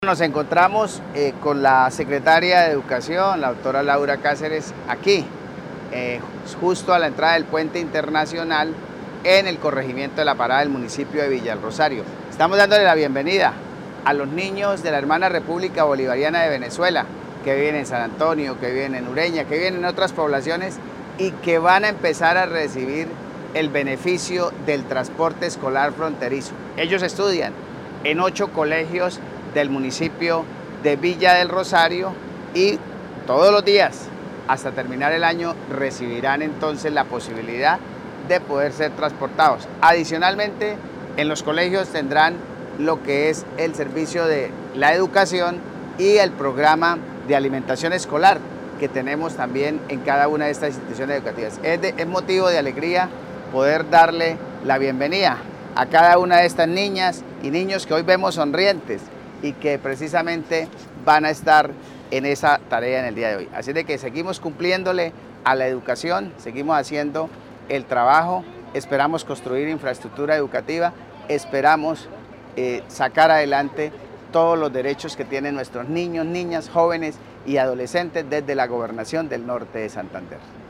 Nos encontramos con la secretaria de Educación, la doctora Laura Cáceres, aquí, justo a la entrada del Puente Internacional en el corregimiento de La Parada del municipio de Villa del Rosario. Estamos dándole la bienvenida a los niños de la hermana República Bolivariana de Venezuela, que viven en San Antonio, que viven en Ureña, que viven en otras poblaciones y que van a empezar a recibir el beneficio del transporte escolar fronterizo. Ellos estudian en 8 colegios del municipio de Villa del Rosario y todos los días hasta terminar el año recibirán entonces la posibilidad de poder ser transportados. Adicionalmente, en los colegios tendrán lo que es el servicio de la educación y el programa de alimentación escolar que tenemos también en cada una de estas instituciones educativas. Es motivo de alegría poder darle la bienvenida a cada una de estas niñas y niños que hoy vemos sonrientes y que precisamente van a estar en esa tarea en el día de hoy. Así de que seguimos cumpliéndole a la educación, seguimos haciendo el trabajo, esperamos construir infraestructura educativa, esperamos sacar adelante todos los derechos que tienen nuestros niños, niñas, jóvenes y adolescentes desde la Gobernación del Norte de Santander.